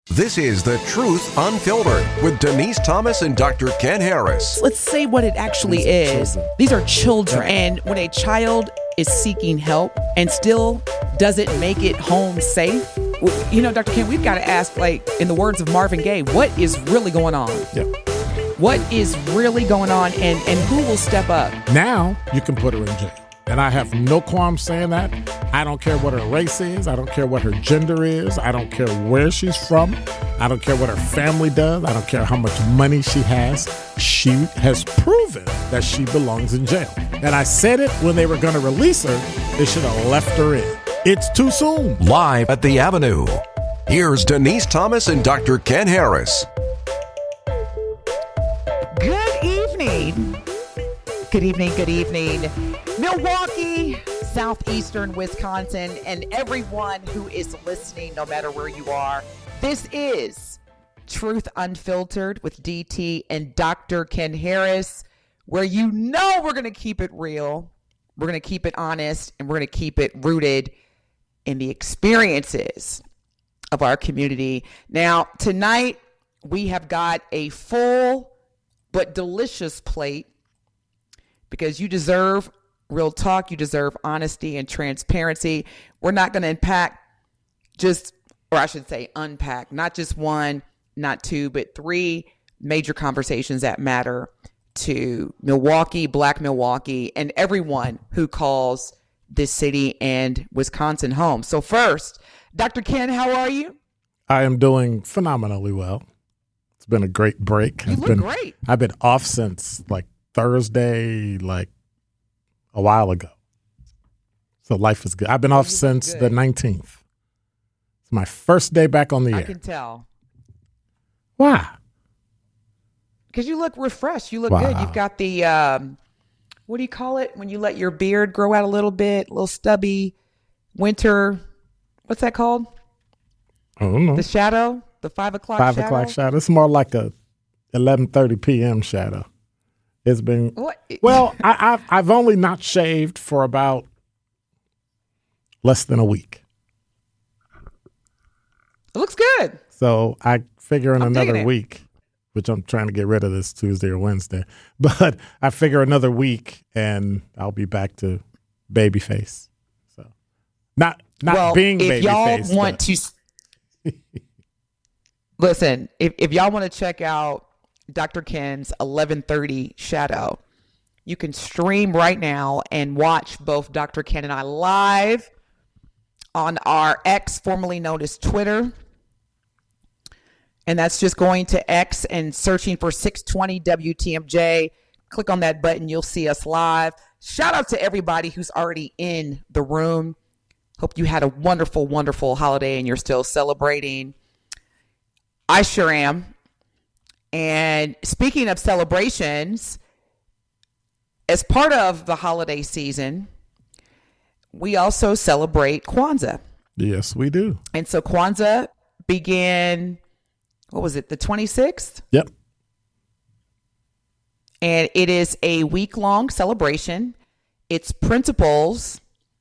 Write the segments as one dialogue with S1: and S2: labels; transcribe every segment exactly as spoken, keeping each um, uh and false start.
S1: This is The Truth Unfiltered with Denise Thomas and Doctor Ken Harris.
S2: Let's say what it actually is. These are children. And when a child is seeking help and still doesn't make it home safe, you know, Doctor Ken, we've got to ask, like, in the words of Marvin Gaye, what is really going on?
S3: Yeah.
S2: What is really going on, and, and who will step up?
S3: Now you can put her in jail. And I have no qualm saying that. I don't care what her race is. I don't care what her gender is. I don't care where she's from. I don't care what her family does. I don't care how much money she has. She has proven that she belongs in jail. And I said it when they were going to release her. They should have left her in. It's too soon.
S1: Live at the Avenue, here's Denise Thomas and Doctor Ken Harris.
S2: Good evening. Good evening, good evening. Milwaukee, southeastern Wisconsin, and everyone who is listening, no matter where you are. This is Truth Unfiltered with D T and Doctor Ken Harris, where you know we're going to keep it real, we're going to keep it honest, and we're going to keep it rooted in the experiences of our community. Now, tonight, we have got a full but delicious plate, because you deserve real talk, you deserve honesty and transparency. We're not going to unpack just, or I should say unpack, not just one, not two, but three major conversations that matter to Milwaukee, Black Milwaukee, and everyone who calls this city and Wisconsin home. So first, Doctor Ken, how are you?
S3: I am doing phenomenally well. It's been a great break.
S2: You
S3: I've
S2: look
S3: been,
S2: great.
S3: I've been off since like Thursday, like a while ago. So life is good. I've been off
S2: You
S3: since
S2: look
S3: the
S2: good.
S3: nineteenth. It's my first day back on the
S2: I
S3: air.
S2: can tell.
S3: Why?
S2: Because you look refreshed. You look
S3: Wow.
S2: good. You've got the, um, what do you call it? When you let your beard grow out a little bit, a little stubby winter. What's that called?
S3: I don't know.
S2: The shadow? The five o'clock
S3: Five
S2: shadow?
S3: o'clock shadow. It's more like a eleven thirty p.m. shadow. It's been
S2: What?
S3: well. I, I've I've only not shaved for about less than a week,
S2: It looks good.
S3: so I figure in
S2: I'm digging
S3: another
S2: it.
S3: week, which I'm trying to get rid of this Tuesday or Wednesday, but I figure another week and I'll be back to baby face. So not not
S2: well,
S3: being
S2: if
S3: baby
S2: y'all
S3: face.
S2: want
S3: but-
S2: to s- listen, if, if y'all want to check out Doctor Ken's eleven thirty shadow, you can stream right now and watch both Doctor Ken and I live on our X, formerly known as Twitter. And that's just going to X and searching for six twenty W T M J. Click on that button. You'll see us live. Shout out to everybody who's already in the room. Hope you had a wonderful, wonderful holiday and you're still celebrating. I sure am. And speaking of celebrations, as part of the holiday season, we also celebrate Kwanzaa.
S3: yes, we do.
S2: And so Kwanzaa began, what was it, the twenty-sixth?
S3: Yep.
S2: And it is a week-long celebration. Its principles,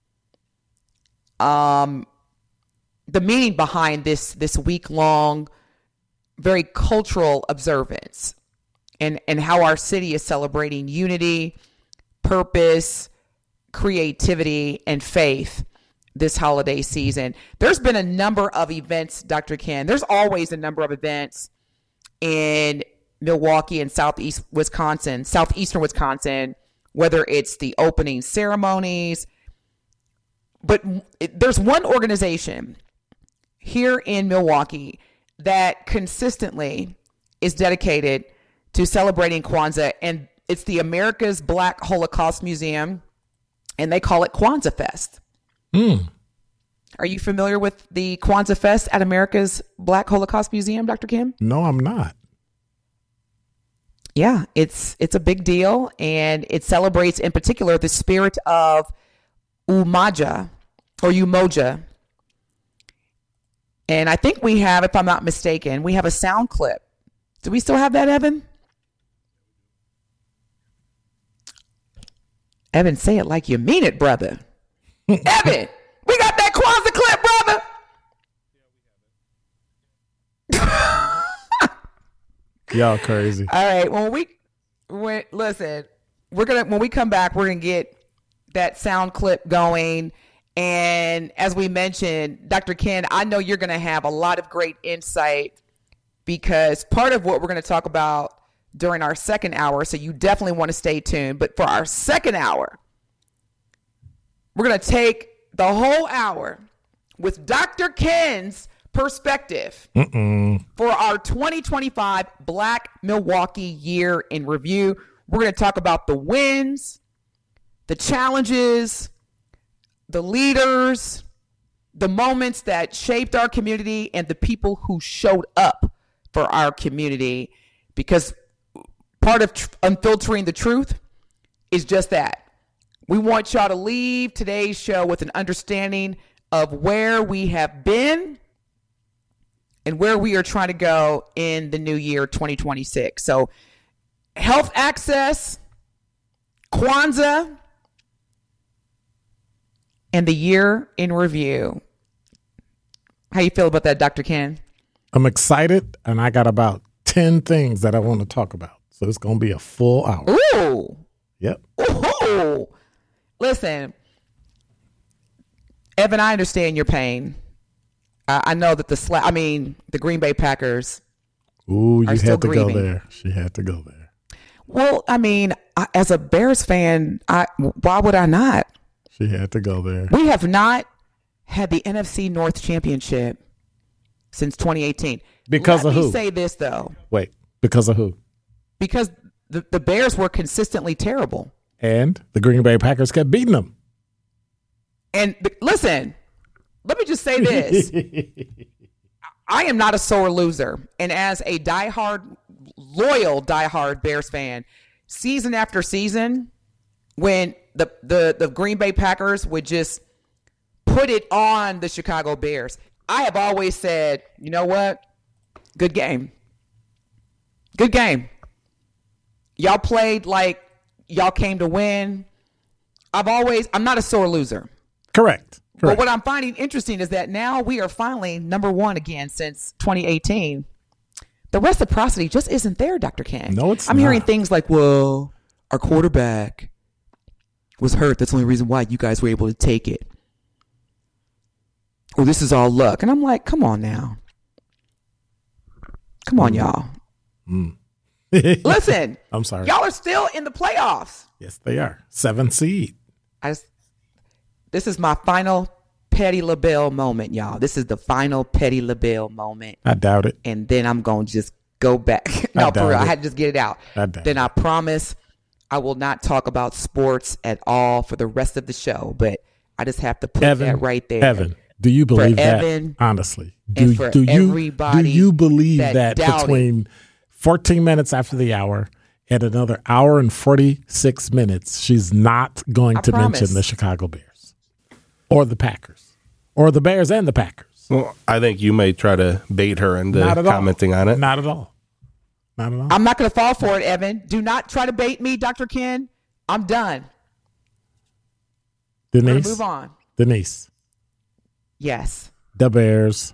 S2: um, the meaning behind this this week-long, very cultural observance, and and how our city is celebrating unity, purpose, creativity, and faith this holiday season. There's been a number of events, Doctor Ken. There's always a number of events in Milwaukee and southeast Wisconsin, southeastern Wisconsin, whether it's the opening ceremonies. But there's one organization here in Milwaukee that consistently is dedicated to celebrating Kwanzaa, and it's the America's Black Holocaust Museum, and they call it Kwanzaa Fest.
S3: Mm.
S2: Are you familiar with the Kwanzaa Fest at America's Black Holocaust Museum, Doctor Kim?
S3: No, I'm not.
S2: Yeah, it's it's a big deal, and it celebrates in particular the spirit of Umoja or Umoja. And I think we have, if I'm not mistaken, we have a sound clip. Do we still have that, Evan? Evan, say it like you mean it, brother. Evan, we got that Kwanzaa clip, brother.
S3: Y'all crazy.
S2: All right. When we when listen, we're gonna when we come back, we're gonna get that sound clip going. And as we mentioned, Doctor Ken, I know you're gonna have a lot of great insight because part of what we're gonna talk about during our second hour, so you definitely want to stay tuned. But for our second hour, we're gonna take the whole hour with Doctor Ken's perspective Mm-mm. for our twenty twenty-five Black Milwaukee Year in Review. We're going to talk about the wins, the challenges, the leaders, the moments that shaped our community, and the people who showed up for our community. Because part of tr- unfiltering the truth is just that. We want y'all to leave today's show with an understanding of where we have been and where we are trying to go in the new year, twenty twenty-six. So health access, Kwanzaa, and the year in review. How you feel about that, Doctor Ken?
S3: I'm excited, and I got about ten things that I want to talk about. So it's going to be a full hour.
S2: Ooh.
S3: Yep.
S2: Ooh. Listen, Evan, I understand your pain. Uh, I know that the sla- I mean, the Green Bay Packers.
S3: Ooh, you
S2: are still
S3: had to
S2: grieving.
S3: go there. She had to go there.
S2: Well, I mean, I, as a Bears fan, I, why would I not?
S3: She had to go there.
S2: We have not had the N F C North Championship since twenty eighteen.
S3: Because
S2: Let
S3: of
S2: me
S3: who?
S2: say this, though.
S3: Wait, because of who?
S2: Because the, the Bears were consistently terrible.
S3: And the Green Bay Packers kept beating them.
S2: And the, listen, let me just say this. I am not a sore loser. And as a diehard, loyal diehard Bears fan, season after season, when the, the, the Green Bay Packers would just put it on the Chicago Bears, I have always said, you know what? Good game. Good game. Y'all played like y'all came to win. I've always, I'm not a sore loser.
S3: Correct. Correct.
S2: But what I'm finding interesting is that now we are finally number one again since twenty eighteen. The reciprocity just isn't there, Doctor Ken.
S3: No, it's
S2: I'm
S3: not.
S2: hearing things like, well, our quarterback was hurt. That's the only reason why you guys were able to take it. Well, this is all luck. And I'm like, come on now. Come on, y'all.
S3: Mm.
S2: Listen.
S3: I'm sorry.
S2: Y'all are still in the playoffs.
S3: Yes, they are. Seven seed.
S2: I just, this is my final Petty LaBelle moment, y'all. This is the final Petty LaBelle moment.
S3: I doubt it.
S2: And then I'm going to just go back. no, for real. I had to just get it out.
S3: I doubt
S2: then
S3: it.
S2: I promise I will not talk about sports at all for the rest of the show. But I just have to put
S3: Evan,
S2: that right there.
S3: Evan, do you believe that?
S2: Evan,
S3: honestly,
S2: and
S3: do,
S2: for
S3: do you
S2: everybody
S3: do you believe
S2: that
S3: that,
S2: doubted.
S3: between fourteen minutes after the hour and another hour and forty-six minutes, she's not going
S2: I
S3: to
S2: promise.
S3: mention the Chicago Bears or the Packers or the Bears and the Packers?
S4: Well, I think you may try to bait her into
S3: Not at
S4: commenting
S3: all.
S4: on it.
S3: Not at all. Not at all.
S2: I'm not going to fall for it, Evan. Do not try to bait me, Doctor Ken. I'm done. We're
S3: Denise,
S2: gonna move on.
S3: Denise,
S2: Yes.
S3: the Bears.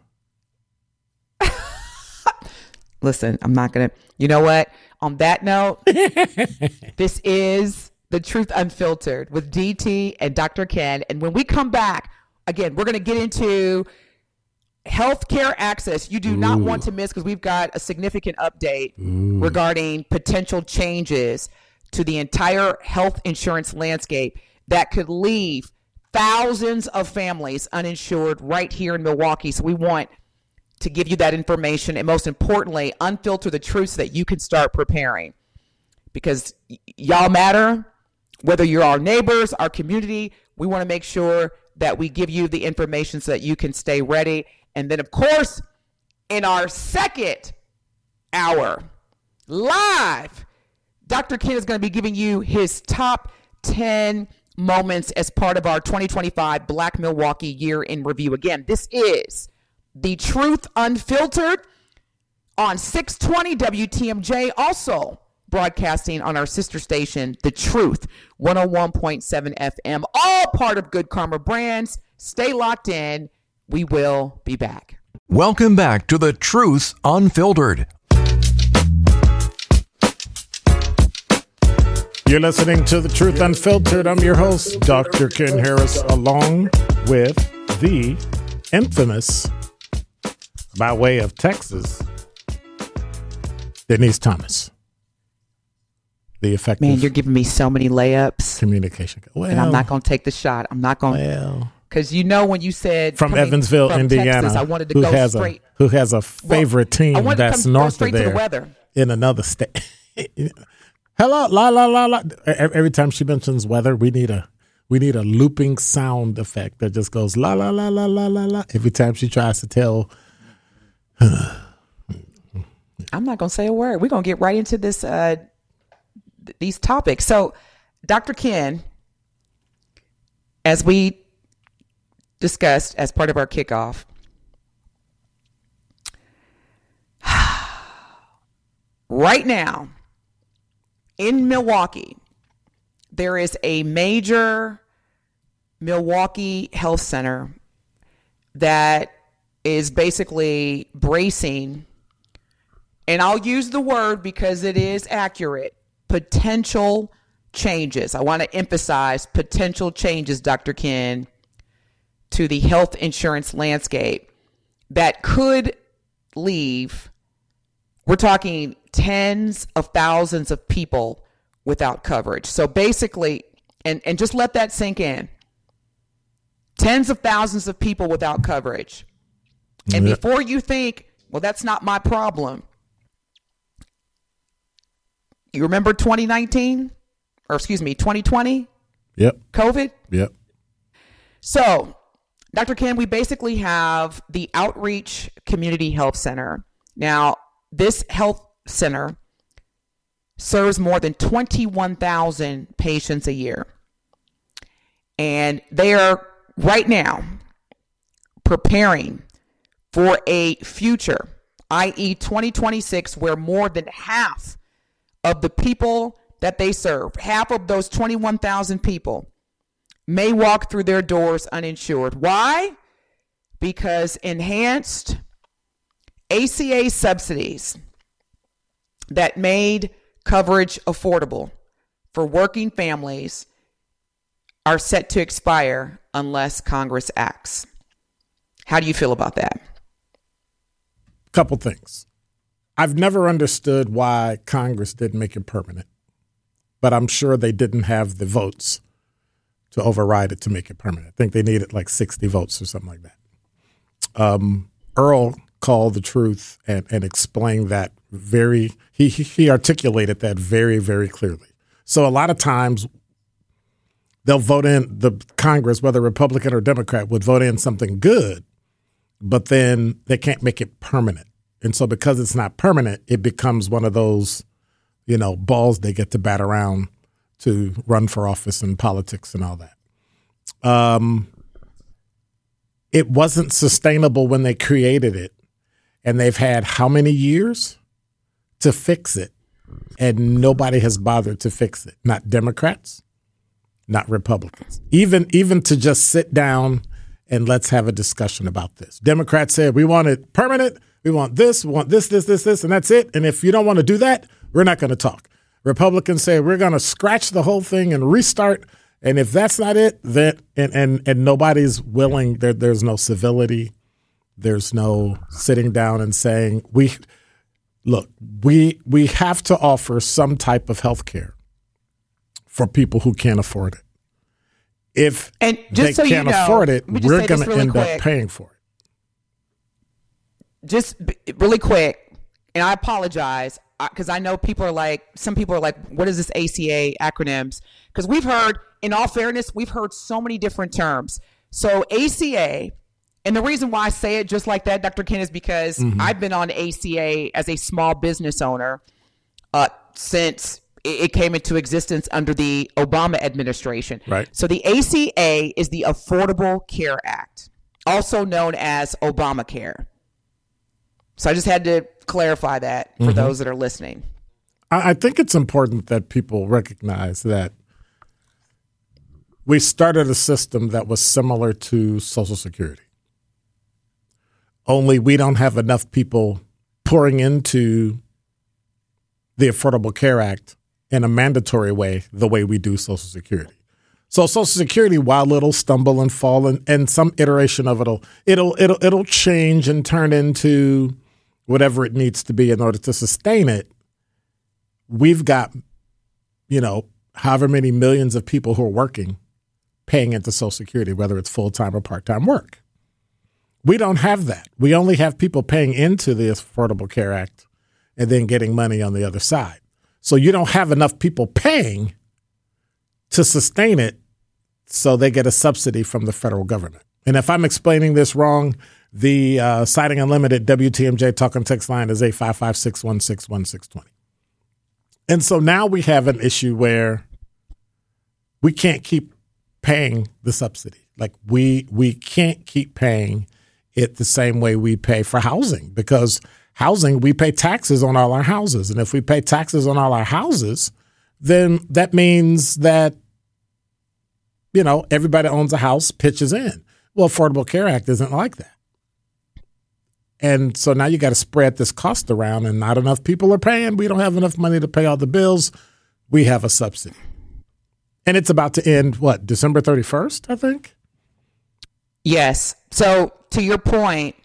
S2: Listen, I'm not going to. You know what? On that note, this is The Truth Unfiltered with D T and Doctor Ken. And when we come back, again, we're going to get into healthcare access. You do not
S3: Ooh.
S2: want to miss because we've got a significant update
S3: Ooh.
S2: regarding potential changes to the entire health insurance landscape that could leave thousands of families uninsured right here in Milwaukee. So we want to give you that information and, most importantly, unfilter the truth so that you can start preparing. Because y- y'all matter, whether you're our neighbors, our community, we want to make sure that we give you the information so that you can stay ready. And then, of course, in our second hour, live, Doctor Ken is going to be giving you his top ten moments as part of our twenty twenty-five Black Milwaukee Year in Review. Again, this is The Truth Unfiltered on six twenty W T M J, also broadcasting on our sister station, The Truth, one oh one point seven F M, all part of Good Karma Brands. Stay locked in. We will be back.
S1: Welcome back to The Truth Unfiltered.
S3: You're listening to The Truth Unfiltered. I'm your host, Doctor Ken Harris, along with the infamous, by way of Texas, Denise Thomas. The effective
S2: Man, you're giving me so many layups.
S3: Communication. Well,
S2: and I'm not going to take the shot. I'm not going to.
S3: Well.
S2: Because you know when you said
S3: from Evansville,
S2: from
S3: Indiana,
S2: Texas, I wanted to
S3: who
S2: go
S3: has
S2: straight.
S3: A, who has a favorite
S2: well,
S3: team that's
S2: come,
S3: north of
S2: there
S3: there
S2: to the weather.
S3: In another state. Hello, la la la la. Every time she mentions weather, we need a we need a looping sound effect that just goes la la la la la la la. Every time she tries to tell.
S2: I'm not going to say a word. We're going to get right into this. Uh, th- these topics. So, Doctor Ken, as we discussed as part of our kickoff, right now in Milwaukee, there is a major Milwaukee health center that is basically bracing, and I'll use the word because it is accurate, potential changes. I want to emphasize potential changes, Doctor Ken, to the health insurance landscape that could leave, we're talking tens of thousands of people without coverage. So basically, and, and just let that sink in, tens of thousands of people without coverage. And yep. Before you think, well, that's not my problem. You remember twenty nineteen? Or excuse me, twenty twenty?
S3: Yep.
S2: COVID?
S3: Yep.
S2: So, Doctor Ken, we basically have the Outreach Community Health Center. Now, this health center serves more than twenty-one thousand patients a year. And they are right now preparing for a future, that is twenty twenty-six, where more than half of the people that they serve, half of those twenty-one thousand people, may walk through their doors uninsured. Why? Because enhanced A C A subsidies that made coverage affordable for working families are set to expire unless Congress acts. How do you feel about that?
S3: Couple things. I've never understood why Congress didn't make it permanent, but I'm sure they didn't have the votes to override it to make it permanent. I think they needed like sixty votes or something like that. Um, Earl called the truth and, and explained that very, he, he articulated that very, very clearly. So a lot of times they'll vote in, the Congress, whether Republican or Democrat, would vote in something good, but then they can't make it permanent. And so because it's not permanent, it becomes one of those, you know, balls they get to bat around to run for office and politics and all that. Um, it wasn't sustainable when they created it. And they've had how many years to fix it? And nobody has bothered to fix it. Not Democrats, not Republicans. Even, even to just sit down and let's have a discussion about this. Democrats said, we want it permanent. We want this, we want this, this, this, this, and that's it. And if you don't want to do that, we're not going to talk. Republicans say we're going to scratch the whole thing and restart. And if that's not it, then and and, and nobody's willing, there, there's no civility. There's no sitting down and saying, we look, we we have to offer some type of health care for people who can't afford it. If
S2: and just
S3: they
S2: so
S3: can't
S2: you know,
S3: afford it, we're going to
S2: really
S3: end
S2: quick.
S3: up paying for it.
S2: Just b- really quick, and I apologize because I know people are like, some people are like, what is this A C A acronyms? Because we've heard, in all fairness, we've heard so many different terms. So A C A, and the reason why I say it just like that, Doctor Ken, is because mm-hmm. I've been on A C A as a small business owner uh, since it came into existence under the Obama administration.
S3: Right.
S2: So the A C A is the Affordable Care Act, also known as Obamacare. So I just had to clarify that for mm-hmm. those that are listening.
S3: I think it's important that people recognize that we started a system that was similar to Social Security. Only we don't have enough people pouring into the Affordable Care Act in a mandatory way the way we do Social Security. So Social Security, while it'll stumble and fall, and, and some iteration of it'll it'll it'll it'll change and turn into whatever it needs to be in order to sustain it. We've got, you know, however many millions of people who are working, paying into Social Security, whether it's full-time or part-time work. We don't have that. We only have people paying into the Affordable Care Act and then getting money on the other side. So you don't have enough people paying to sustain it, so they get a subsidy from the federal government. And if I'm explaining this wrong, the uh, Citing Unlimited W T M J talk and text line is eight five five, six one six, one six two zero. And so now we have an issue where we can't keep paying the subsidy. Like we we can't keep paying it the same way we pay for housing, because housing, we pay taxes on all our houses. And if we pay taxes on all our houses, then that means that, you know, everybody owns a house, pitches in. Well, Affordable Care Act isn't like that. And so now you got to spread this cost around, and not enough people are paying. We don't have enough money to pay all the bills. We have a subsidy. And it's about to end, what, December thirty-first, I think?
S2: Yes. So to your point,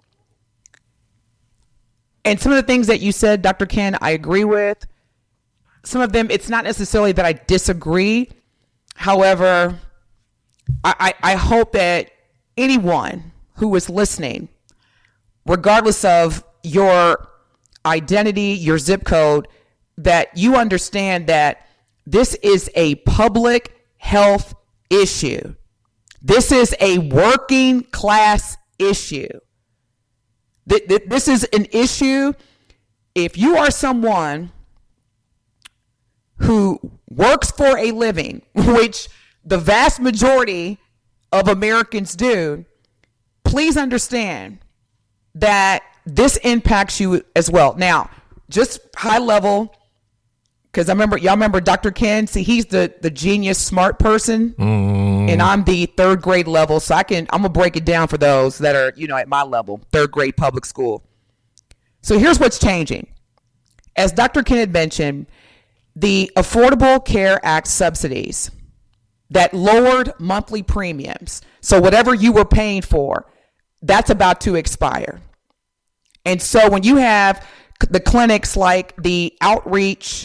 S2: and some of the things that you said, Doctor Ken, I agree with. Some of them, it's not necessarily that I disagree. However, I, I, I hope that anyone who is listening, regardless of your identity, your zip code, that you understand that this is a public health issue. This is a working class issue. This is an issue. If you are someone who works for a living, which the vast majority of Americans do, please understand that this impacts you as well. Now, just high level, because I remember, y'all remember Doctor Ken? See, he's the, the genius, smart person, mm. and I'm the third grade level. So I can, I'm gonna break it down for those that are, you know, at my level, third grade public school. So here's what's changing. As Doctor Ken had mentioned, the Affordable Care Act subsidies that lowered monthly premiums. So whatever you were paying for, that's about to expire. And so when you have the clinics like the Outreach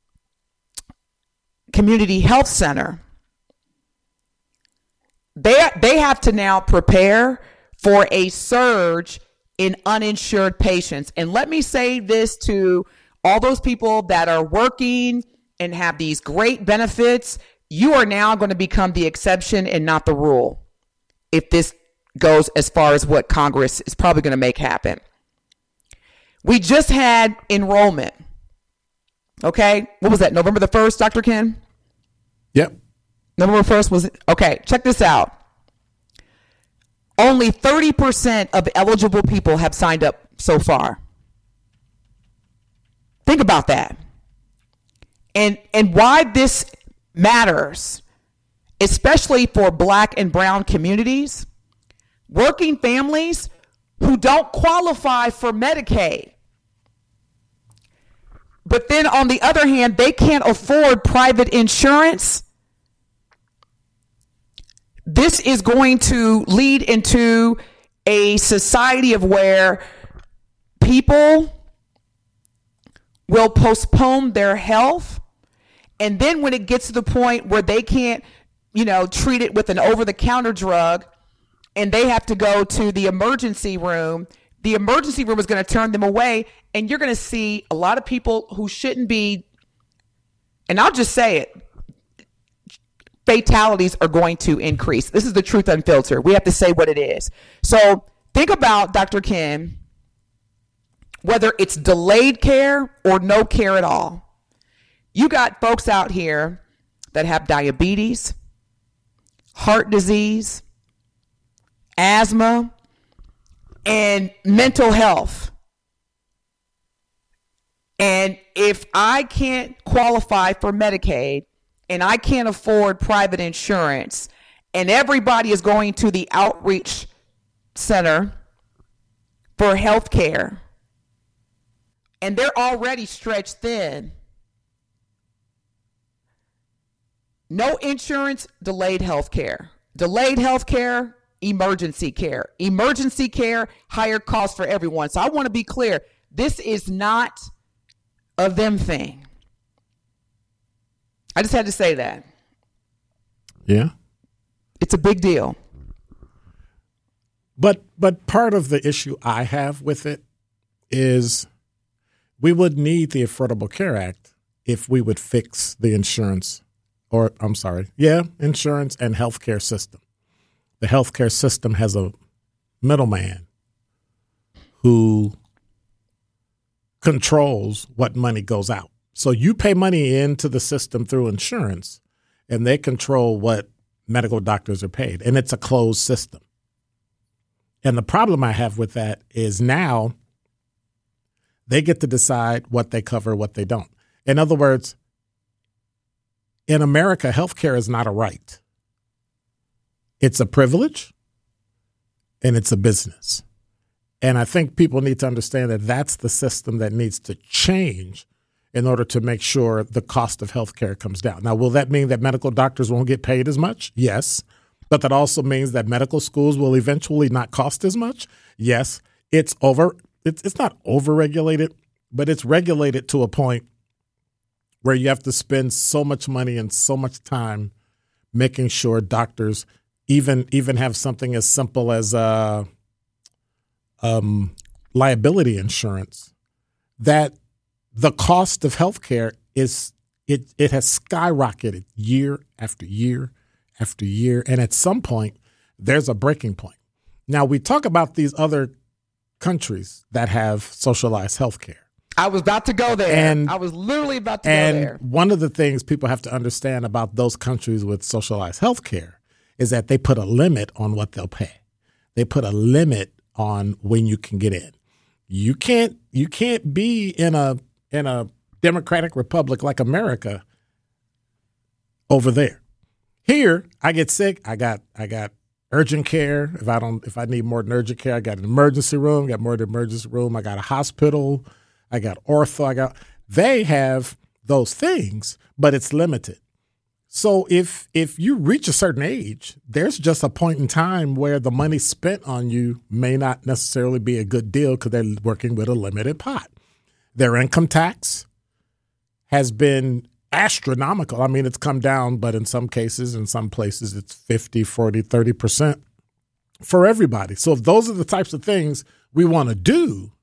S2: Community Health Center, they they have to now prepare for a surge in uninsured patients. And let me say this to all those people that are working and have these great benefits. You are now going to become the exception and not the rule if this goes as far as what Congress is probably going to make happen. We just had enrollment. Okay. What was that? November the first, Doctor Ken?
S3: Yep.
S2: November first was, okay, check this out. Only thirty percent of eligible people have signed up so far. Think about that. And and why this matters, especially for Black and brown communities, working families who don't qualify for Medicaid. But then on the other hand, they can't afford private insurance. This is going to lead into a society of where people will postpone their health. And then when it gets to the point where they can't, you know, treat it with an over-the-counter drug and they have to go to the emergency room, the emergency room is going to turn them away. And you're going to see a lot of people who shouldn't be, and I'll just say it, fatalities are going to increase. This is the truth unfiltered. We have to say what it is. So think about, Doctor Ken, whether it's delayed care or no care at all. You got folks out here that have diabetes, heart disease, asthma, and mental health. And if I can't qualify for Medicaid and I can't afford private insurance, and everybody is going to the outreach center for health care, and they're already stretched thin, No insurance, delayed health care. Delayed health care, emergency care. Emergency care, higher cost for everyone. So I want to be clear. This is not a them thing. I just had to say that.
S3: Yeah.
S2: It's a big deal.
S3: But but part of the issue I have with it is we would need the Affordable Care Act if we would fix the insurance or I'm sorry, yeah, insurance and healthcare system. The healthcare system has a middleman who controls what money goes out. So you pay money into the system through insurance, and they control what medical doctors are paid, and it's a closed system. And the problem I have with that is now they get to decide what they cover, what they don't. In other words, in America, healthcare is not a right. It's a privilege, and it's a business. And I think people need to understand that that's the system that needs to change in order to make sure the cost of healthcare comes down. Now, will that mean that medical doctors won't get paid as much? Yes. But that also means that medical schools will eventually not cost as much? Yes. It's over. It's, it's not over-regulated, but it's regulated to a point where you have to spend so much money and so much time making sure doctors even even have something as simple as uh, um, liability insurance, that the cost of healthcare is it it has skyrocketed year after year after year, and at some point there's a breaking point. Now we talk about these other countries that have socialized healthcare.
S2: I was about to go there.
S3: And,
S2: I was literally about to
S3: and
S2: go there.
S3: One of the things people have to understand about those countries with socialized health care is that they put a limit on what they'll pay. They put a limit on when you can get in. You can't you can't be in a in a democratic republic like America over there. Here, I get sick, I got I got urgent care. If I don't if I need more than urgent care, I got an emergency room, got more than emergency room, I got a hospital. I got ortho. I got. They have those things, but it's limited. So if if you reach a certain age, there's just a point in time where the money spent on you may not necessarily be a good deal because they're working with a limited pot. Their income tax has been astronomical. I mean, it's come down, but in some cases, in some places, it's fifty, forty, thirty percent for everybody. So if those are the types of things we want to do,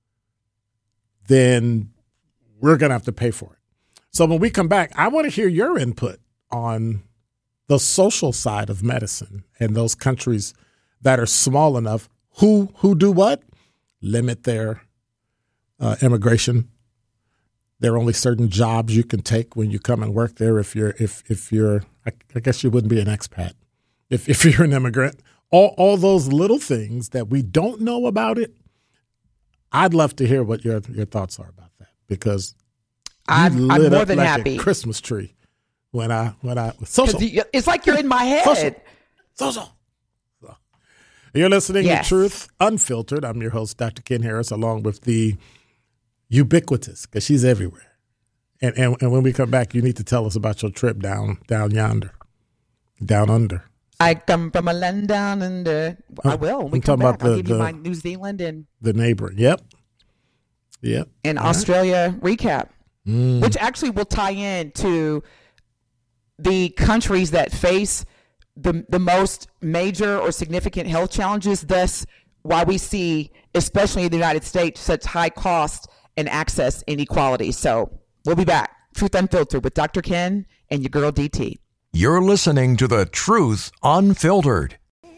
S3: then we're going to have to pay for it. So when we come back, I want to hear your input on the social side of medicine and those countries that are small enough who who do what? Limit their uh, immigration. There are only certain jobs you can take when you come and work there. If you're if if you're, I, I guess you wouldn't be an expat if if you're an immigrant. All all those little things that we don't know about it. I'd love to hear what your your thoughts are about that, because
S2: I'm, I'm more than
S3: like
S2: happy.
S3: A Christmas tree when I when I social.
S2: It's like you're in my head.
S3: Social. Social. So, you're listening
S2: Yes.
S3: to Truth Unfiltered. I'm your host, Doctor Ken Harris, along with the ubiquitous, because she's everywhere. And, and and when we come back, you need to tell us about your trip down down yonder, down under.
S2: I come from a land down under. I will. When we
S3: I'm
S2: come
S3: talking
S2: back,
S3: about
S2: I'll
S3: the-
S2: give you
S3: the-
S2: my New Zealand and,
S3: The neighbor. Yep. Yep.
S2: and
S3: All right.
S2: Australia recap,
S3: Mm.
S2: which actually will tie in to the countries that face the the most major or significant health challenges. Thus, why we see, especially in the United States, such high cost and access inequality. So we'll be back. Truth Unfiltered with Doctor Ken and your girl D T.
S1: You're listening to The Truth Unfiltered.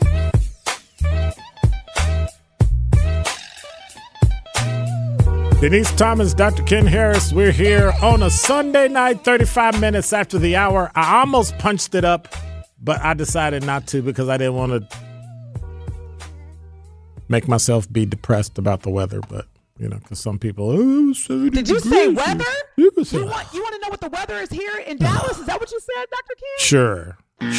S3: Denise Thomas, Doctor Ken Harris, we're here on a Sunday night, thirty-five minutes after the hour. I almost punched it up, but I decided not to because I didn't want to make myself be depressed about the weather. But, you know, because some people, oh, seventy
S2: Did you say
S3: degrees.
S2: weather?
S3: You can say
S2: You want you want to know what the weather is here in Dallas? Is that what you said, Doctor Ken?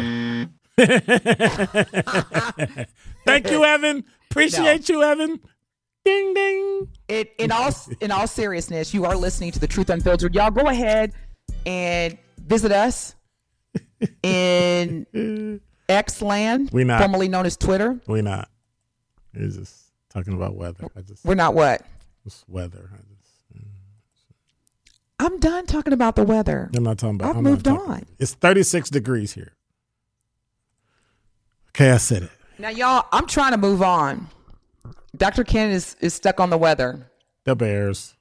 S3: Sure, sure. Thank you, Evan. Appreciate you, Evan. Ding, ding.
S2: It, in all in all seriousness, you are listening to The Truth Unfiltered. Y'all go ahead and visit us in X land,
S3: We not.
S2: formerly known as Twitter.
S3: We not. We're just talking about weather. I just
S2: We're not what?
S3: it's weather. I just,
S2: I'm done talking about the weather.
S3: I'm not talking about.
S2: I've
S3: I'm not
S2: moved
S3: talking-
S2: on.
S3: It's thirty-six degrees here. Okay, I said it.
S2: Now, y'all, I'm trying to move on. Doctor Ken is, is stuck on the weather.
S3: The Bears.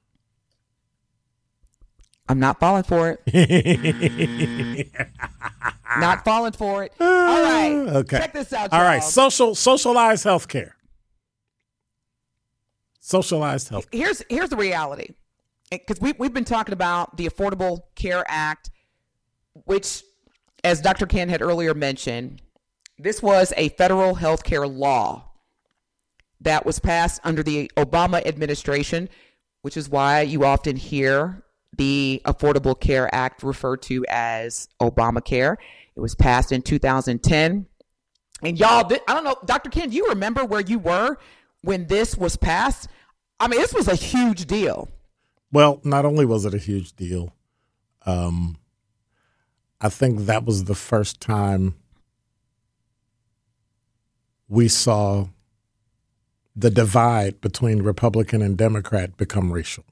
S2: I'm not falling for it. Not falling for it. All right.
S3: Okay.
S2: Check this out,
S3: All
S2: y'all.
S3: right. Social socialized healthcare. Socialized health.
S2: Here's here's the reality. Because we, we've been talking about the Affordable Care Act, which, as Doctor Ken had earlier mentioned, this was a federal health care law that was passed under the Obama administration, which is why you often hear the Affordable Care Act referred to as Obamacare. It was passed in two thousand ten. And y'all, th- I don't know, Doctor Ken, do you remember where you were when this was passed? I mean, this was a huge deal.
S3: Well, not only was it a huge deal, um, I think that was the first time we saw the divide between Republican and Democrat become racial.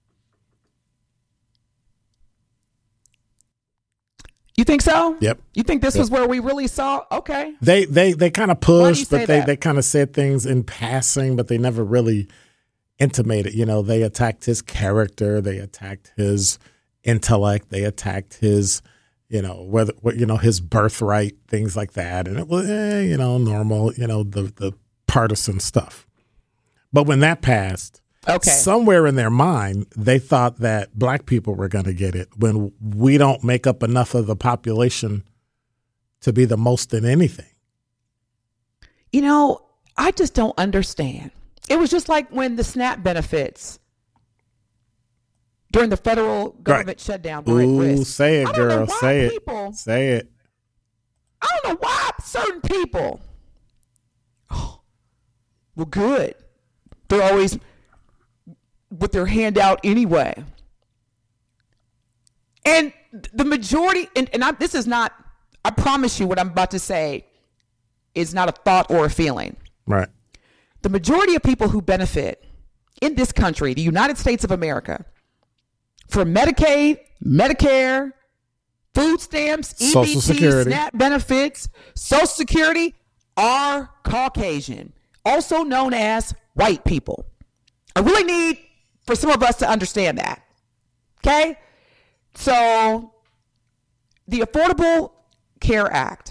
S2: You think so?
S3: Yep.
S2: You think this
S3: Yep.
S2: was where we really saw? Okay.
S3: They they they kind of
S2: Why do you
S3: pushed,
S2: say
S3: but they,
S2: that?
S3: they kind of said things in passing, but they never really intimated. You know, they attacked his character, they attacked his intellect, they attacked his, you know, whether what you know his birthright, things like that, and it was eh, you know normal, you know the the partisan stuff. But when that passed,
S2: Okay.
S3: somewhere in their mind, they thought that black people were going to get it when we don't make up enough of the population to be the most in anything.
S2: You know, I just don't understand. It was just like when the SNAP benefits during the federal government
S3: Right.
S2: shutdown were at
S3: Ooh,
S2: risk.
S3: say it,
S2: I don't know
S3: girl.
S2: why
S3: Say
S2: people-
S3: it. Say it.
S2: I don't know why certain people oh, were good. They're always with their hand out anyway. And the majority, and, and I, this is not, I promise you what I'm about to say is not a thought or a feeling.
S3: Right.
S2: The majority of people who benefit in this country, the United States of America, from Medicaid, Medicare, food stamps, E B T,
S3: Social Security.
S2: SNAP benefits, Social Security, are Caucasian, also known as white people. I really need for some of us to understand that. Okay? So, the Affordable Care Act,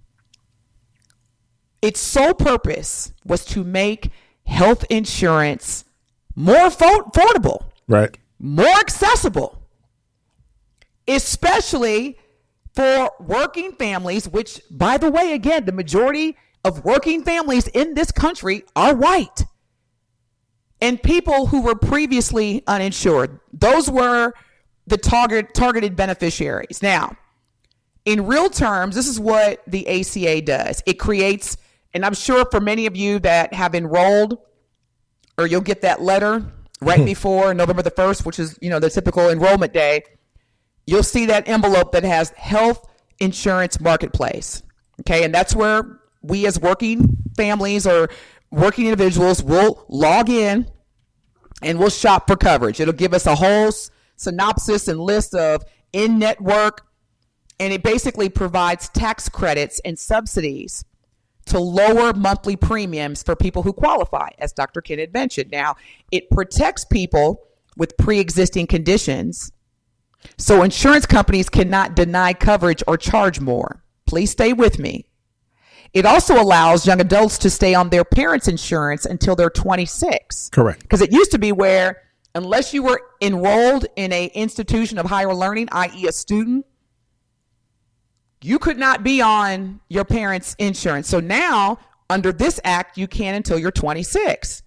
S2: its sole purpose was to make health insurance more affo- affordable,
S3: Right.
S2: more accessible, especially for working families, which, by the way, again, the majority of working families in this country are white. And people who were previously uninsured. Those were the target targeted beneficiaries. Now, in real terms, this is what the A C A does. It creates, and I'm sure for many of you that have enrolled, or you'll get that letter right before November the first, which is, you know, the typical enrollment day, you'll see that envelope that has Health Insurance Marketplace. Okay, and that's where we as working families or working individuals will log in and we'll shop for coverage. It'll give us a whole s- synopsis and list of in-network, and it basically provides tax credits and subsidies to lower monthly premiums for people who qualify, as Doctor Ken had mentioned. Now, it protects people with pre-existing conditions, so insurance companies cannot deny coverage or charge more. Please stay with me. It also allows young adults to stay on their parents' insurance until they're twenty-six.
S3: Correct.
S2: Because it used to be where, unless you were enrolled in an institution of higher learning, that is a student, you could not be on your parents' insurance. So now, under this act, you can until you're twenty-six.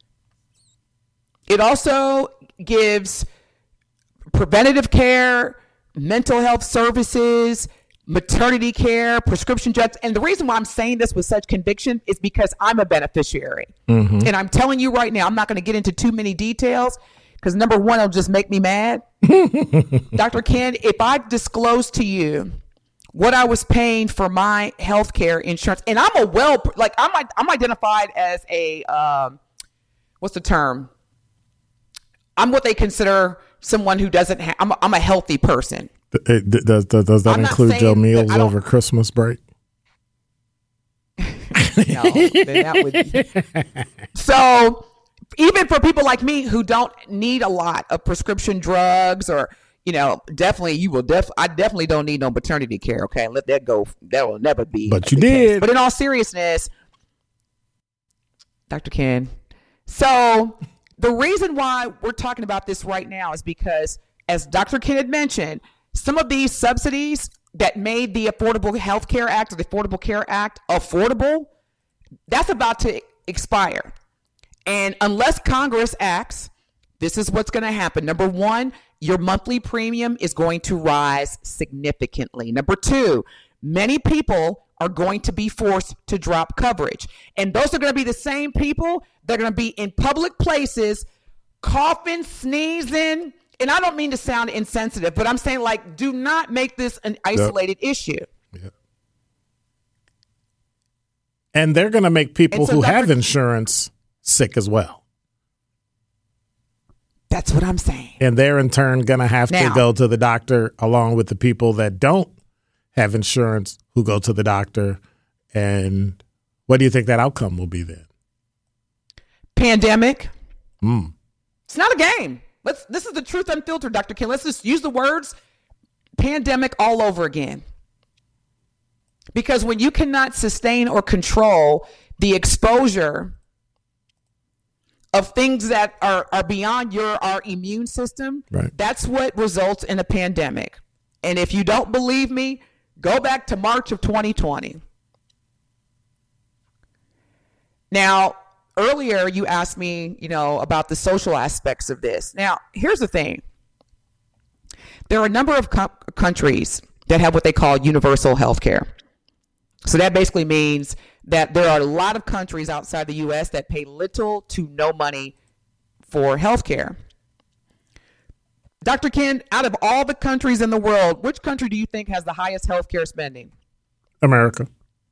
S2: It also gives preventative care, mental health services, maternity care, prescription drugs. And the reason why I'm saying this with such conviction is because I'm a beneficiary. Mm-hmm. And I'm telling you right now, I'm not going to get into too many details because number one, it'll just make me mad. Doctor Ken, if I disclose to you what I was paying for my healthcare insurance. And I'm a well, like I'm, I'm identified as a, um, what's the term? I'm what they consider someone who doesn't have, I'm, a, I'm a healthy person.
S3: It, does, does, does that I'm include your meals over Christmas break?
S2: No, then that would be. So even for people like me who don't need a lot of prescription drugs or, you know, definitely you will def I definitely don't need no maternity care. Okay. Let that go. That will never be.
S3: But you did.
S2: Case. But in all seriousness, Doctor Ken. So the reason why we're talking about this right now is because, as Doctor Ken had mentioned, some of these subsidies that made the Affordable Health Care Act or the Affordable Care Act affordable, that's about to expire. And unless Congress acts, this is what's going to happen. Number one, your monthly premium is going to rise significantly. Number two, many people are going to be forced to drop coverage. And those are going to be the same people that are going to be in public places, coughing, sneezing. And I don't mean to sound insensitive, but I'm saying, like, do not make this an isolated yep. issue.
S3: Yep. And they're going to make people so who have insurance sick as well.
S2: That's what I'm saying.
S3: And they're in turn going to have now, to go to the doctor along with the people that don't have insurance who go to the doctor. And what do you think that outcome will be then?
S2: Pandemic.
S3: Mm.
S2: It's not a game. Let's. This is the truth unfiltered, Doctor Ken. Let's just use the words pandemic all over again. Because when you cannot sustain or control the exposure of things that are, are beyond your our immune system,
S3: right.
S2: That's what results in a pandemic. And if you don't believe me, go back to March of twenty twenty. Now, earlier you asked me, you know, about the social aspects of this. Now, here's the thing. There are a number of co- countries that have what they call universal health care. So that basically means that there are a lot of countries outside the U S that pay little to no money for health care. Doctor Ken, out of all the countries in the world, which country do you think has the highest health care spending?
S3: America.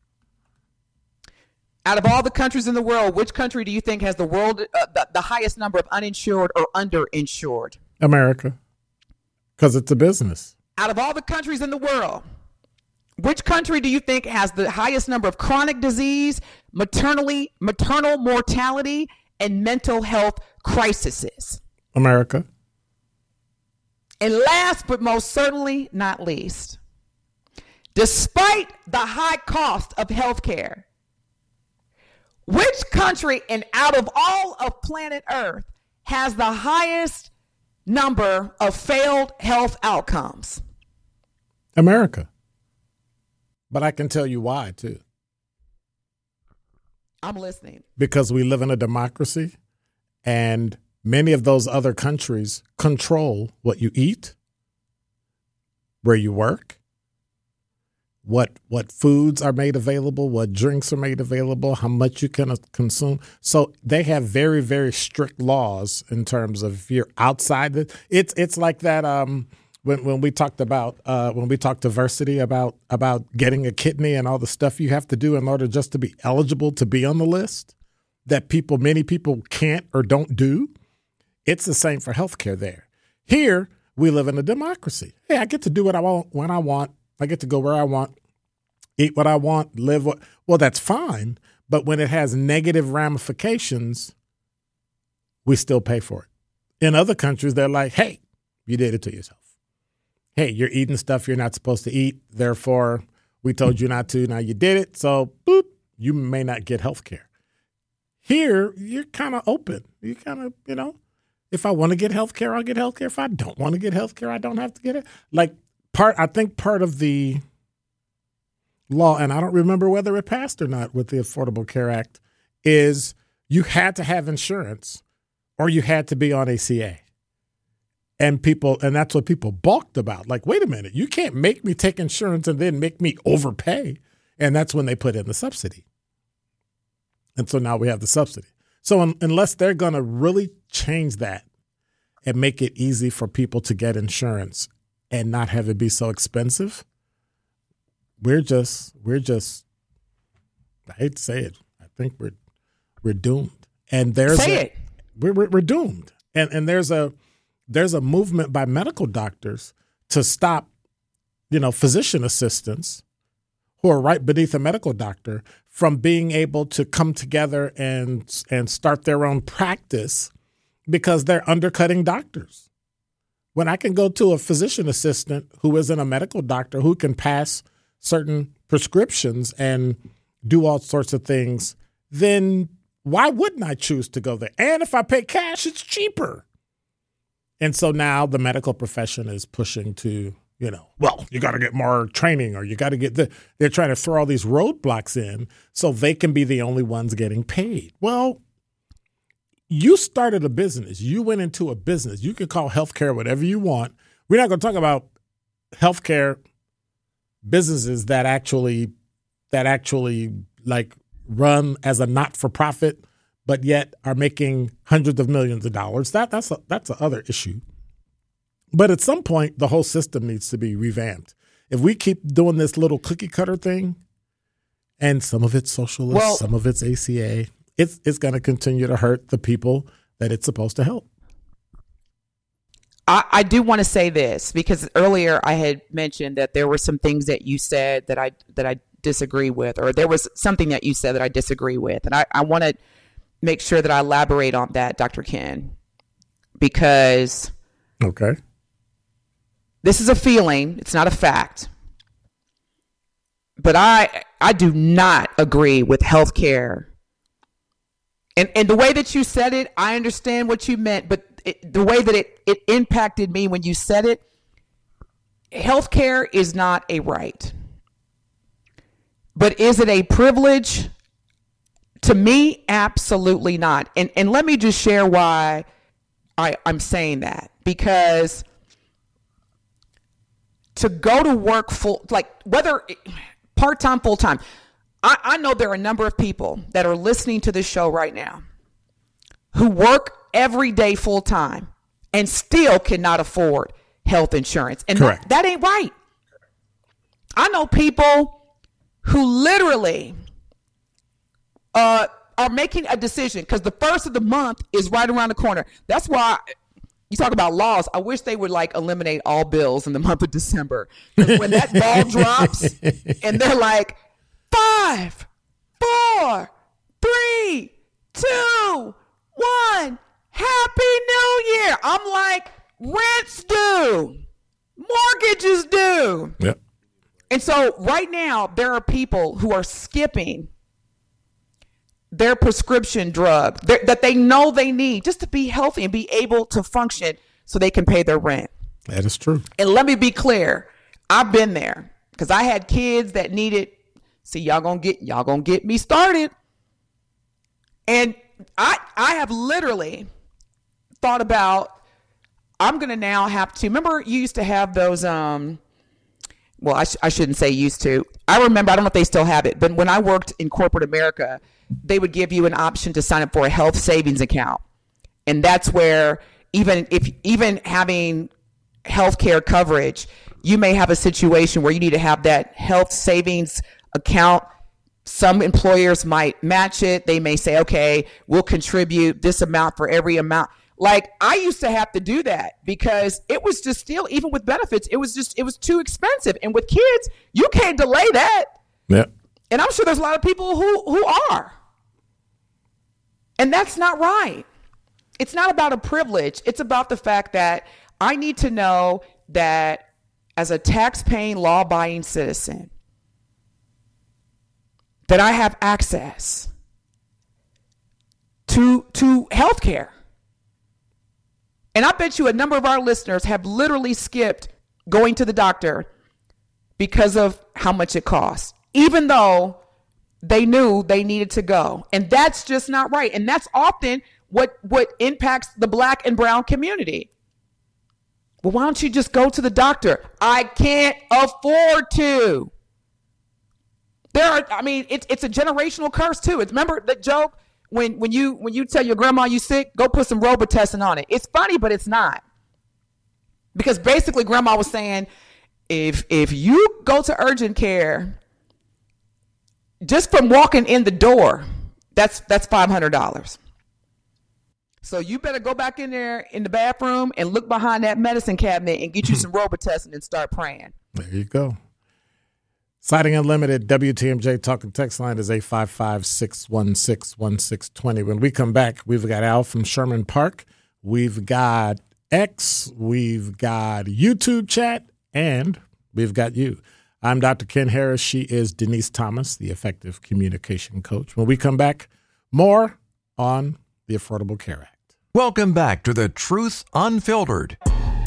S2: Out of all the countries in the world, which country do you think has the world uh, the, the highest number of uninsured or underinsured?
S3: America. Because it's a business.
S2: Out of all the countries in the world, which country do you think has the highest number of chronic disease, maternally, maternal mortality, and mental health crises?
S3: America.
S2: And last but most certainly not least, despite the high cost of health care, which country and out of all of planet Earth has the highest number of failed health outcomes?
S3: America. But I can tell you why, too.
S2: I'm listening.
S3: Because we live in a democracy, and many of those other countries control what you eat, where you work, what what foods are made available, what drinks are made available, how much you can consume. So they have very, very strict laws in terms of if you're outside the, it's it's like that um when when we talked about uh when we talked diversity about about getting a kidney and all the stuff you have to do in order just to be eligible to be on the list that people many people can't or don't do. It's the same for healthcare there. Here we live in a democracy. Hey, I get to do what I want when I want. I get to go where I want, eat what I want, live what. Well, that's fine. But when it has negative ramifications, we still pay for it. In other countries, they're like, hey, you did it to yourself. Hey, you're eating stuff you're not supposed to eat. Therefore, we told you not to. Now you did it. So, boop, you may not get health care. Here, you're kind of open. You kind of, you know, if I want to get health care, I'll get health care. If I don't want to get health care, I don't have to get it. Like, Part, I think part of the law, and I don't remember whether it passed or not with the Affordable Care Act, is you had to have insurance or you had to be on A C A. And people, and that's what people balked about. Like, wait a minute, you can't make me take insurance and then make me overpay. And that's when they put in the subsidy. And so now we have the subsidy. So un- unless they're going to really change that and make it easy for people to get insurance and not have it be so expensive, we're just we're just I hate to say it. I think we're we're doomed. And there's
S2: say
S3: a,
S2: it.
S3: We're, we're we're doomed. And and there's a there's a movement by medical doctors to stop, you know, physician assistants who are right beneath a medical doctor from being able to come together and and start their own practice because they're undercutting doctors. When I can go to a physician assistant who isn't a medical doctor who can pass certain prescriptions and do all sorts of things, then why wouldn't I choose to go there? And if I pay cash, it's cheaper. And so now the medical profession is pushing to, you know, well, you got to get more training or you got to get the, they're trying to throw all these roadblocks in so they can be the only ones getting paid. Well, you started a business. You went into a business. You can call healthcare whatever you want. We're not going to talk about healthcare businesses that actually that actually like run as a not-for-profit, but yet are making hundreds of millions of dollars. That that's a, that's the other issue. But at some point, the whole system needs to be revamped. If we keep doing this little cookie cutter thing, and some of it's socialist, well, some of it's A C A, it's it's going to continue to hurt the people that it's supposed to help.
S2: I, I do want to say this because earlier I had mentioned that there were some things that you said that I that I disagree with, or there was something that you said that I disagree with, and I, I want to make sure that I elaborate on that, Doctor Ken, because
S3: okay,
S2: this is a feeling; it's not a fact. But I I do not agree with healthcare. And and the way that you said it, I understand what you meant, but it, the way that it, it impacted me when you said it, healthcare is not a right. But is it a privilege? To me, absolutely not. And and let me just share why I, I'm saying that. Because to go to work full, like whether part-time, full-time, I, I know there are a number of people that are listening to this show right now who work every day full-time and still cannot afford health insurance. And that, that ain't right. I know people who literally uh, are making a decision because the first of the month is right around the corner. That's why you talk about laws. I wish they would like eliminate all bills in the month of December. Because when that ball drops and they're like, five, four, three, two, one, Happy New Year. I'm like, rent's due, mortgages due.
S3: Yep.
S2: And so right now there are people who are skipping their prescription drug that they know they need just to be healthy and be able to function so they can pay their rent.
S3: That is true.
S2: And let me be clear. I've been there because I had kids that needed, see, y'all gonna get, y'all gonna get me started. And I, I have literally thought about, I'm going to now have to, remember you used to have those, um, well, I, sh- I shouldn't say used to. I remember, I don't know if they still have it, but when I worked in corporate America, they would give you an option to sign up for a health savings account. And that's where even if, even having healthcare coverage, you may have a situation where you need to have that health savings account. Some employers might match it. They may say, okay, we'll contribute this amount for every amount. Like I used to have to do that because it was just still, even with benefits, it was just, it was too expensive. And with kids, you can't delay that.
S3: Yeah.
S2: And I'm sure there's a lot of people who, who are. And that's not right. It's not about a privilege. It's about the fact that I need to know that as a tax-paying, law-abiding citizen, that I have access to, to health care. And I bet you a number of our listeners have literally skipped going to the doctor because of how much it costs, even though they knew they needed to go. And that's just not right. And that's often what, what impacts the Black and brown community. Well, why don't you just go to the doctor? I can't afford to. There are, I mean, it's it's a generational curse too. It's, remember the joke when when you when you tell your grandma you sick, go put some Robitussin on it. It's funny, but it's not. Because basically grandma was saying, If if you go to urgent care, just from walking in the door, that's that's five hundred dollars. So you better go back in there in the bathroom and look behind that medicine cabinet and get you some Robitussin and start praying.
S3: There you go. Citing Unlimited, W T M J talking text line is eight five five, six one six, one six two zero. When we come back, we've got Al from Sherman Park. We've got X. We've got YouTube chat. And we've got you. I'm Doctor Ken Harris. She is Denise Thomas, the effective communication coach. When we come back, more on the Affordable Care Act.
S1: Welcome back to The Truth Unfiltered.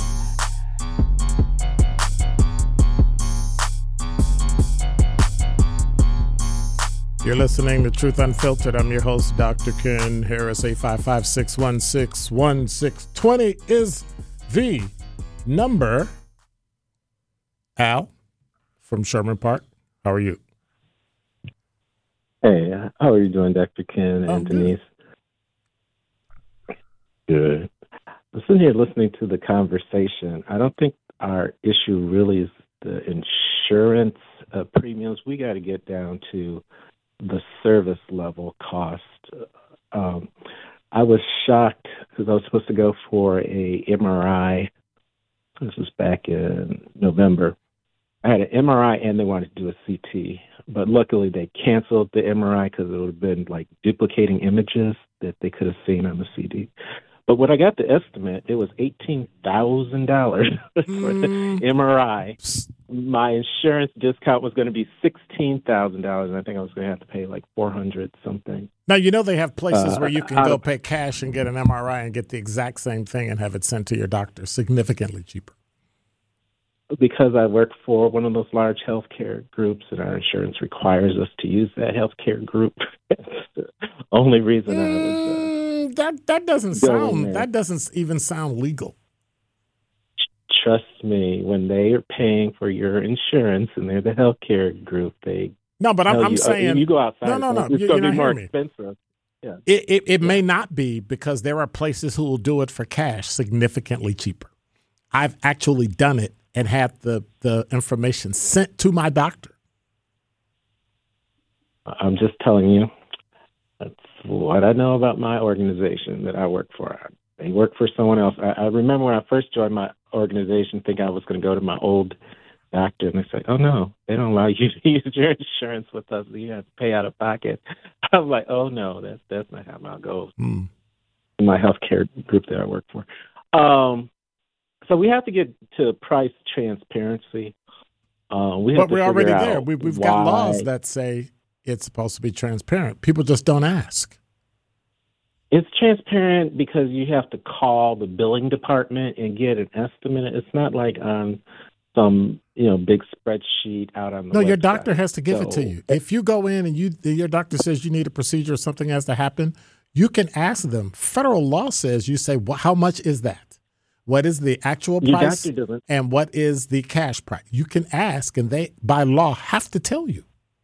S3: You're listening to Truth Unfiltered. I'm your host, Doctor Ken Harris. eight five five, six one six, one six two zero is the number. Al from Sherman Park, how are you?
S5: Hey, how are you doing, Doctor Ken and
S3: I'm
S5: Denise? Good. I'm sitting here listening to the conversation. I don't think our issue really is the insurance uh, premiums. We got to get down to the service level cost. Um, I was shocked because I was supposed to go for a M R I. This was back in November. I had an M R I and they wanted to do a C T, but luckily they canceled the M R I because it would have been like duplicating images that they could have seen on the C D. But when I got the estimate, it was eighteen thousand dollars for the M R I. My insurance discount was going to be sixteen thousand dollars, and I think I was going to have to pay like four hundred dollars something.
S3: Now, you know they have places
S5: Uh,
S3: where you can
S5: out
S3: go
S5: of-
S3: pay cash and get an M R I and get the exact same thing and have it sent to your doctor significantly cheaper.
S5: Because I work for one of those large healthcare groups and our insurance requires us to use that healthcare group. That's the only reason I was... Uh,
S3: Mm, that that doesn't
S5: Go in
S3: sound
S5: there.
S3: that doesn't even sound legal.
S5: Trust me, when they are paying for your insurance and they're the healthcare group, they
S3: No, but I'm,
S5: tell
S3: I'm
S5: you, uh,
S3: saying
S5: you go outside.
S3: No, no, no.
S5: It's
S3: You-
S5: going
S3: you're
S5: to be
S3: not
S5: more
S3: hearing me.
S5: expensive. Yeah.
S3: It it, it may not be because there are places who will do it for cash significantly cheaper. I've actually done it and had the, the information sent to my doctor.
S5: I'm just telling you, that's what I know about my organization that I work for. They work for someone else. I, I remember when I first joined my organization, thinking I was going to go to my old doctor, and they said, "Oh no, they don't allow you to use your insurance with us. You have to pay out of pocket." I was like, "Oh no, that's that's not how it goes."
S3: Mm.
S5: In my healthcare group that I work for, um, so we have to get to price transparency. Uh, we have
S3: But
S5: to
S3: we're already
S5: figure
S3: there.
S5: out
S3: We, we've got
S5: why-
S3: laws that say it's supposed to be transparent. People just don't ask.
S5: It's transparent because you have to call the billing department and get an estimate. It's not like on some, you know, big spreadsheet out on the
S3: No, your
S5: website.
S3: doctor has to give it to
S5: So-
S3: you. If you go in and you your doctor says you need a procedure or something has to happen, you can ask them. Federal law says you say, well, how much is that? What is the actual
S5: Your
S3: price
S5: doctor doesn't.
S3: and what is the cash price? You can ask, and they, by law, have to tell you.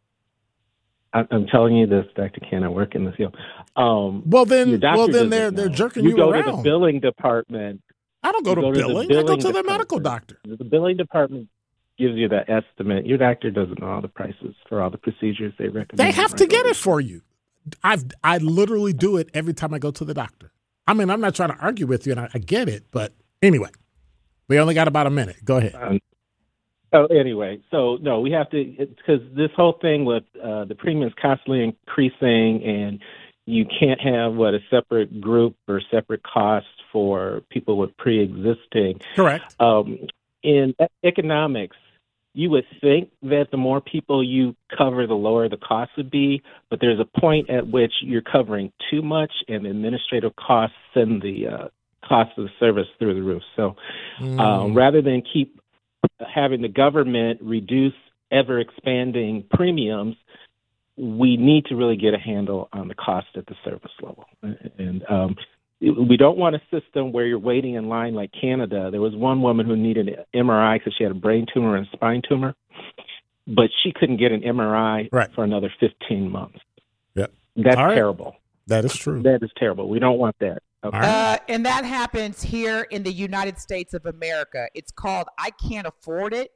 S5: I- I'm telling you this, Doctor Ken, I work in the field. Um,
S3: Well, then,
S5: your doctor
S3: well, then
S5: doesn't
S3: they're they're
S5: know.
S3: jerking
S5: you
S3: you,
S5: go
S3: around.
S5: to the billing department.
S3: I don't go
S5: you
S3: to
S5: go to the
S3: billing. I go
S5: billing
S3: to the medical
S5: department.
S3: doctor.
S5: The billing department gives you that estimate. Your doctor doesn't know all the prices for all the procedures they recommend.
S3: They have to get it
S5: Right.
S3: for you. I've I literally do it every time I go to the doctor. I mean, I'm not trying to argue with you, and I, I get it, but anyway, we only got about a minute. Go ahead.
S5: Um, oh, anyway, so no, we have to, because this whole thing with uh, the premiums constantly increasing, and you can't have what a separate group or separate cost for people with pre-existing.
S3: Correct.
S5: Um, in e- economics, you would think that the more people you cover, the lower the cost would be, but there's a point at which you're covering too much, and the administrative costs send the uh, cost of the service through the roof. So
S3: Mm.
S5: um, rather than keep having the government reduce ever-expanding premiums, we need to really get a handle on the cost at the service level. And um, we don't want a system where you're waiting in line like Canada. There was one woman who needed an M R I because she had a brain tumor and a spine tumor, but she couldn't get an M R I
S3: Right.
S5: for another fifteen months.
S3: Yep.
S5: That's
S3: All right.
S5: terrible.
S3: That is true.
S5: That is terrible. We don't want that. Okay.
S3: All right.
S2: Uh, and that happens here in the United States of America. It's called I Can't Afford It.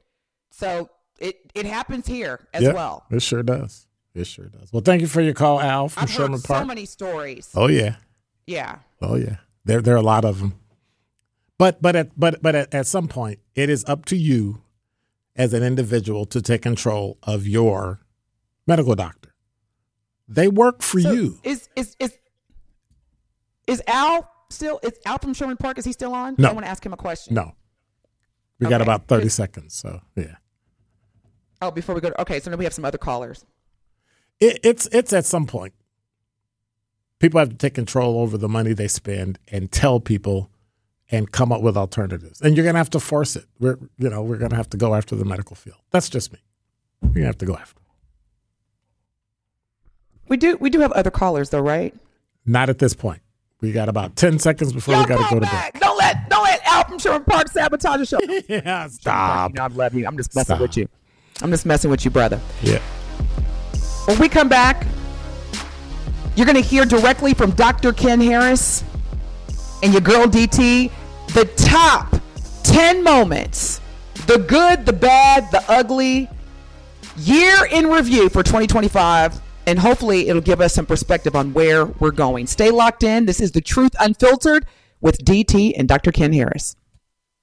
S2: So it, it happens here as
S3: yep,
S2: well.
S3: It sure does. It sure does. Well, thank you for your call, Al from
S2: I've
S3: Sherman
S2: heard
S3: Park.
S2: so many stories.
S3: Oh yeah.
S2: Yeah.
S3: Oh yeah. There there are a lot of them. But but at but but at, at some point, it is up to you as an individual to take control of your medical doctor. They work for
S2: so
S3: you.
S2: Is is is is Al still? Is Al from Sherman Park? Is he still on?
S3: No.
S2: I want to ask him a question.
S3: No. We
S2: Okay.
S3: got about thirty
S2: Good.
S3: seconds. So yeah.
S2: Oh, before we go. To, okay, so then we have some other callers.
S3: It, it's it's at some point. People have to take control over the money they spend and tell people and come up with alternatives. And you're going to have to force it. We're you know we're going to have to go after the medical field. That's just me. You're going to have to go after.
S2: We do we do have other callers though, right?
S3: Not at this point. We got about ten seconds before
S2: Y'all
S3: we got to
S2: call
S3: go to
S2: back.
S3: break.
S2: Don't let don't let Al from Sherman Park sabotage the show.
S3: Yeah, stop.
S2: You know, I love you. I'm just messing
S3: Stop.
S2: with you. I'm just messing with you, brother.
S3: Yeah.
S2: When we come back, you're going to hear directly from Doctor Ken Harris and your girl D T the top ten moments, the good, the bad, the ugly, year in review for twenty twenty-five, and hopefully it'll give us some perspective on where we're going. Stay locked in. This is The Truth Unfiltered with D T and Doctor Ken Harris.